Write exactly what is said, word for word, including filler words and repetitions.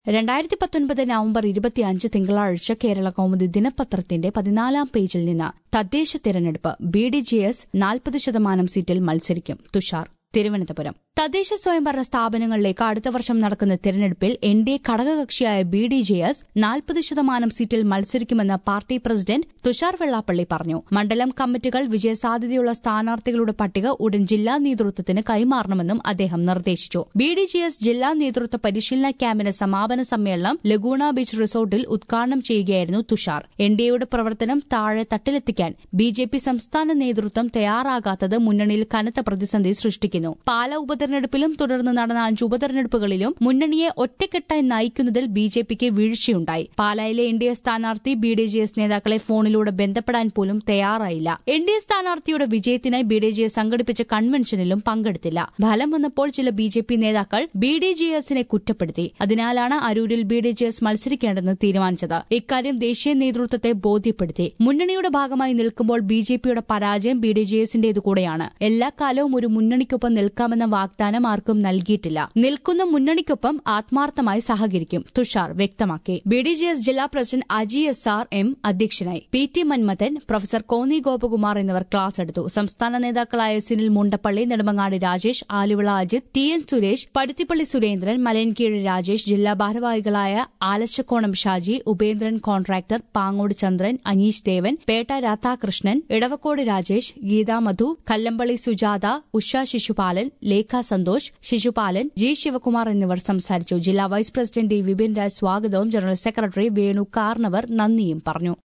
രണ്ടായിരത്തി പത്തൊൻപത് നവംബർ ഇരുപത്തിയഞ്ച് തിങ്കളാഴ്ച കേരള കൗമുദി ദിനപത്രത്തിന്റെ പതിനാലാം പേജിൽ നിന്ന് തദ്ദേശ തെരഞ്ഞെടുപ്പ് ബി ഡി ജെ എസ് നാൽപ്പത് ശതമാനം സീറ്റിൽ മത്സരിക്കും. തുഷാർ, തിരുവനന്തപുരം. തദ്ദേശ സ്വയംഭരണ സ്ഥാപനങ്ങളിലേക്ക് അടുത്ത വർഷം നടക്കുന്ന തെരഞ്ഞെടുപ്പിൽ എൻ ഡി എ ഘടകകക്ഷിയായ ബി ഡി ജെ എസ് നാൽപ്പത് ശതമാനം സീറ്റിൽ മത്സരിക്കുമെന്ന് പാർട്ടി പ്രസിഡന്റ് തുഷാർ വെള്ളാപ്പള്ളി പറഞ്ഞു. മണ്ഡലം കമ്മിറ്റികൾ വിജയസാധ്യതയുള്ള സ്ഥാനാർത്ഥികളുടെ പട്ടിക ഉടൻ ജില്ലാ നേതൃത്വത്തിന് കൈമാറണമെന്നും അദ്ദേഹം നിർദ്ദേശിച്ചു. ബി ഡി ജെ എസ് ജില്ലാ നേതൃത്വ പരിശീലന ക്യാമ്പിന്റെ സമാപന സമ്മേളനം ലഗൂണ ബീച്ച് റിസോർട്ടിൽ ഉദ്ഘാടനം ചെയ്യുകയായിരുന്നു തുഷാർ. എൻ ഡി എയുടെ പ്രവർത്തനം താഴെ തട്ടിലെത്തിക്കാൻ ബി ജെ പി സംസ്ഥാന നേതൃത്വം തയ്യാറാകാത്തത് മുന്നണിയിൽ കനത്ത പ്രതിസന്ധി സൃഷ്ടിക്കുന്നു. പാല ഉപതെരഞ്ഞെടുപ്പിലും തുടർന്ന് നടന്ന അഞ്ച് ഉപതെരഞ്ഞെടുപ്പുകളിലും മുന്നണിയെ ഒറ്റക്കെട്ടായി നയിക്കുന്നതിൽ ബി ജെ പിക്ക് വീഴ്ചയുണ്ടായി. പാലായിലെ എൻ ഡി എ സ്ഥാനാർത്ഥി ബി ഡി ജെ എസ് നേതാക്കളെ ഫോണിലൂടെ ബന്ധപ്പെടാൻ പോലും തയ്യാറായില്ല. എൻ ഡി എ സ്ഥാനാർത്ഥിയുടെ വിജയത്തിനായി ബി ഡി ജെ എസ് സംഘടിപ്പിച്ച കൺവെൻഷനിലും പങ്കെടുത്തില്ല. ഫലം വന്നപ്പോൾ ചില ബി ജെ പി നേതാക്കൾ ബി ഡി ജെ എസിനെ കുറ്റപ്പെടുത്തി. അതിനാലാണ് അരൂരിൽ ബി ഡി ജെ എസ് മത്സരിക്കേണ്ടെന്ന് തീരുമാനിച്ചത്. ഇക്കാര്യം ദേശീയ നേതൃത്വത്തെ ബോധ്യപ്പെടുത്തി. മുന്നണിയുടെ ഭാഗമായി നിൽക്കുമ്പോൾ ബി ജെ പിയുടെ പരാജയം ബി ഡി ജെ എസിന്റേതു കൂടെയാണ്. എല്ലാ കാലവും ഒരു മുന്നണിക്കൊപ്പം നിൽക്കാമെന്ന വാഗ്ദാനം ആർക്കും നൽകിയിട്ടില്ല. നിൽക്കുന്ന മുന്നണിക്കൊപ്പം ആത്മാർത്ഥമായി സഹകരിക്കും, തുഷാർ വ്യക്തമാക്കി. ബി ഡി ജെ എസ് ജില്ലാ president Aji S R M അധ്യക്ഷനായി. P T Manmadhan, professor Konni Gopakumar എന്നിവർ ക്ലാസ് എടുത്തു. സംസ്ഥാന നേതാക്കളായ സിനിൽ മുണ്ടപ്പള്ളി, നെടുമങ്ങാട് രാജേഷ്, ആലുവിള അജിത്, ടി എൻ സുരേഷ്, പടുത്തിപ്പള്ളി സുരേന്ദ്രൻ, മലയൻകീഴ് രാജേഷ്, ജില്ലാ ഭാരവാഹികളായ ആലച്ചക്കോണം ഷാജി, ഉപേന്ദ്രൻ കോൺട്രാക്ടർ, പാങ്ങോട് ചന്ദ്രൻ, അനീഷ് ദേവൻ, പേട്ട രാധാകൃഷ്ണൻ, ഇടവക്കോട് രാജേഷ്, ഗീതാ മധു, കല്ലമ്പള്ളി സുജാത, ഉഷ ശിശുപാലൻ, ലേഖ സന്തോഷ്, ശിശുപാലൻ, ജി ശിവകുമാർ എന്നിവർ സംസാരിച്ചു. ജില്ലാ vice president D Vipin Raj സ്വാഗതവും ജനറൽ സെക്രട്ടറി വേണു കാർണവർ നന്ദിയും പറഞ്ഞു.